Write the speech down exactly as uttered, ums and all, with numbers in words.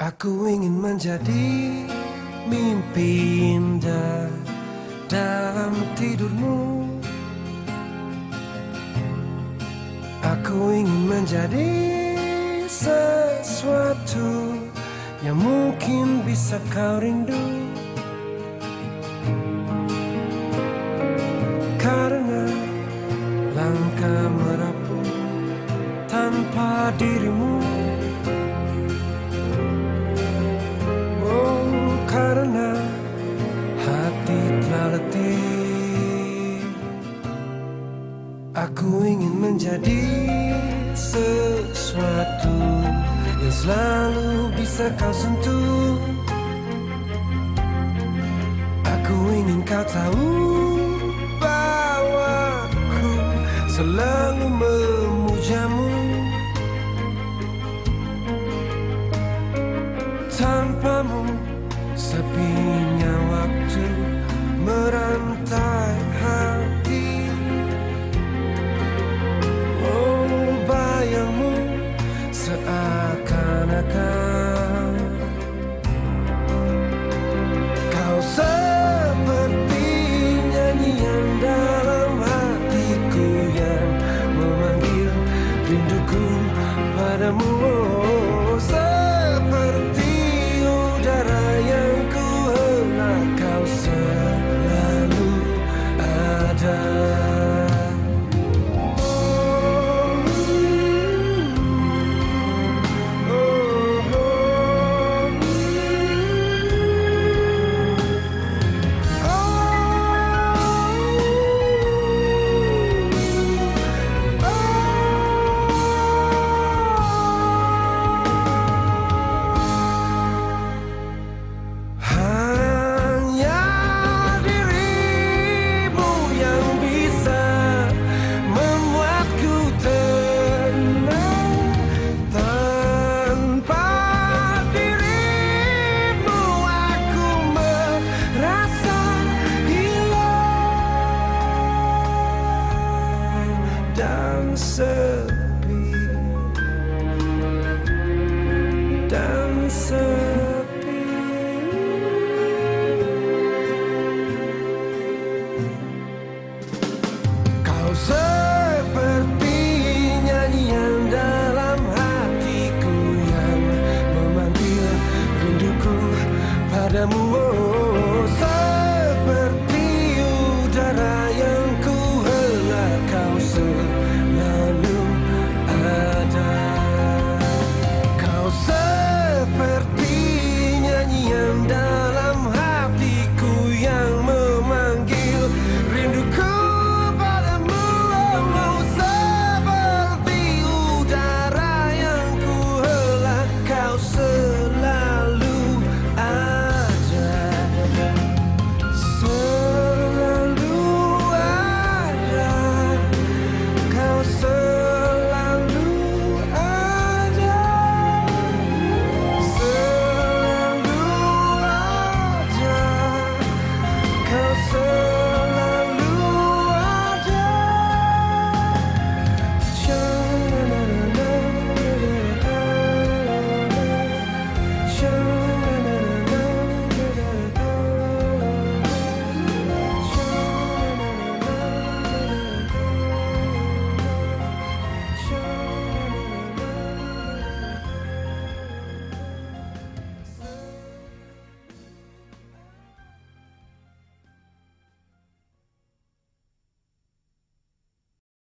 Aku ingin menjadi mimpi indah dalam tidurmu. Aku ingin menjadi sesuatu yang mungkin bisa kau rindu. Karena langkah merapuh tanpa dirimu. Oh, karena hati telah letih. Aku ingin menjadi sesuatu yang selalu bisa kau sentuh. Aku ingin kau tahu bahwa aku selalu memujamu. Tanpamu sepinya waktu merantai hati. Oh, bayangmu seakan-akan